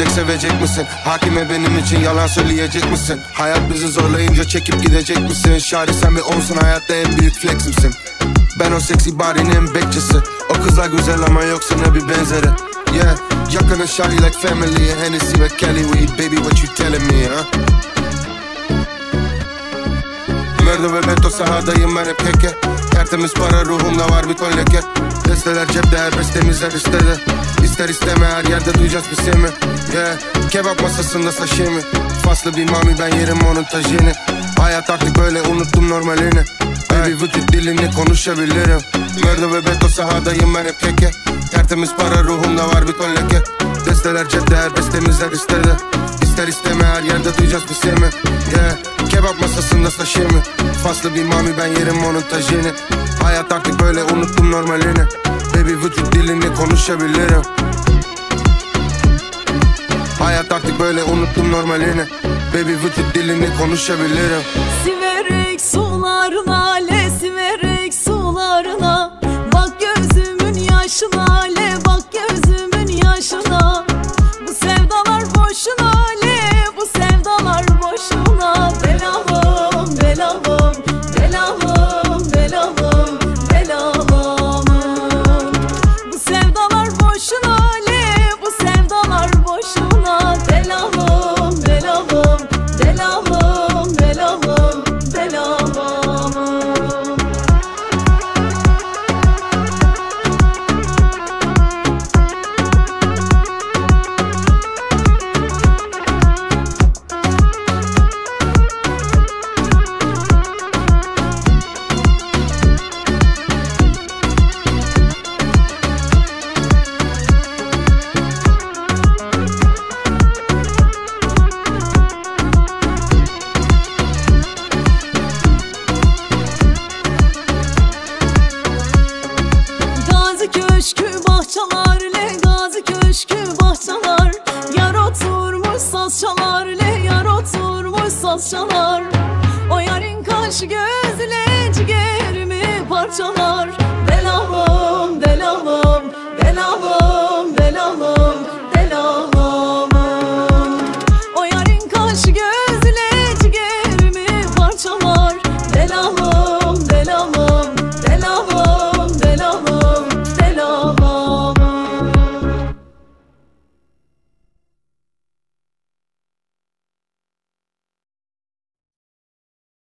Gördek sevecek misin? Hakime benim için yalan söyleyecek misin? Hayat bizi zorlayınca çekip gidecek misin? Şari sen bir onsun, hayatta en büyük fleximsin. Ben o seksi body'nin bekçisi. O kızlar güzel ama yoksa ne bir benzeri. Yeah, yakının shawty like family. Hennessy ve Cali weed, baby what you telling me, huh? Merdo ve Beto sahadayım ben hep keke. Tertemiz para ruhumda var bir ton leke. Desteler cepte her bestemiz her istedi. İster isteme her yerde duyacağız bir semi. Yeah, kebap masasında sashimi. Faslı bir mami ben yerim onun tajini. Hayat artık böyle unuttum normalini. Baby vücut dilini konuşabilirim. Merdo ve Beto sahadayım ben hep keke. Tertemiz para ruhumda var bir ton leke. Desteler cepte her bestemiz her istedi. İster isteme her yerde duyacağız bir semi. Yeah, kebap masasında sashimi. Faslı bir mami ben yerim onun tajini. Hayat artık böyle unuttum normalini. Baby vücut dilini konuşabilirim. Hayat artık böyle unuttum normalini. Baby vücut dilini konuşabilirim. Siverek sularına, le siverek sularına. Bak gözümün yaşına, le bak gözümün yaşına. Bu sevdalar boşuna, le bu sevdalar boşuna. Belalım, belalım, belalım, belalım, belalım. Bu sevdalar boşuna, le bu sevdalar boşuna. Belalım, belalım, belalım, belalım, belalım. Gazi köşkü bahçalar, le Gazi köşkü bahçalar. Yar oturmuş saz çalar, le yar oturmuş saz çalar. O yarın kaş gözle